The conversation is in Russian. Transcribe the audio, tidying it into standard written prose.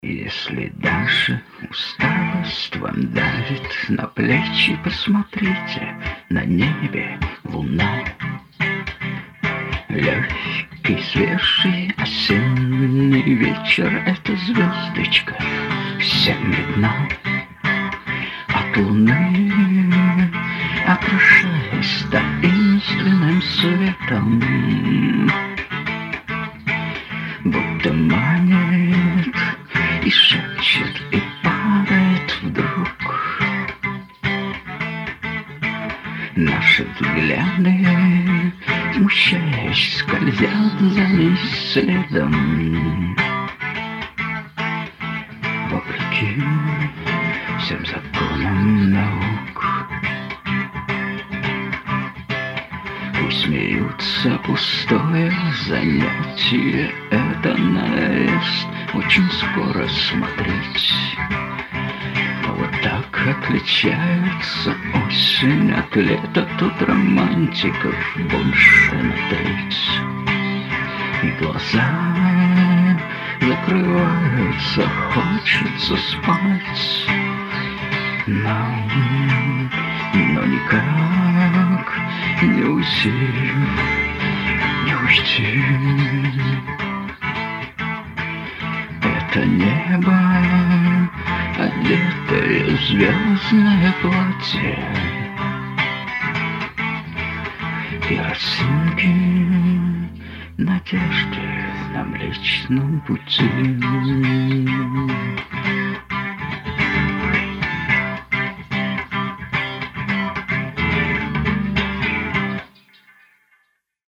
Если даже усталость вам давит на плечи, посмотрите, на небе луна. Легкий, свежий осенний вечер, эта звездочка всем видна. От луны, отражаясь таинственным светом, будто манит и шепчет, и падает вдруг. Наши взгляды, смущаясь, скользят за ней следом. Вопреки всем законам наук. Пусть смеются, пустое занятие, это наезд очень скоро смотреть. Но вот так отличается осень от лета, тут романтиков больше на треть. И глаза закрываются, хочется спать, но никак не уйти, не уйти. Это небо, одетое в звездное платье, и росинки надежды на Млечном пути.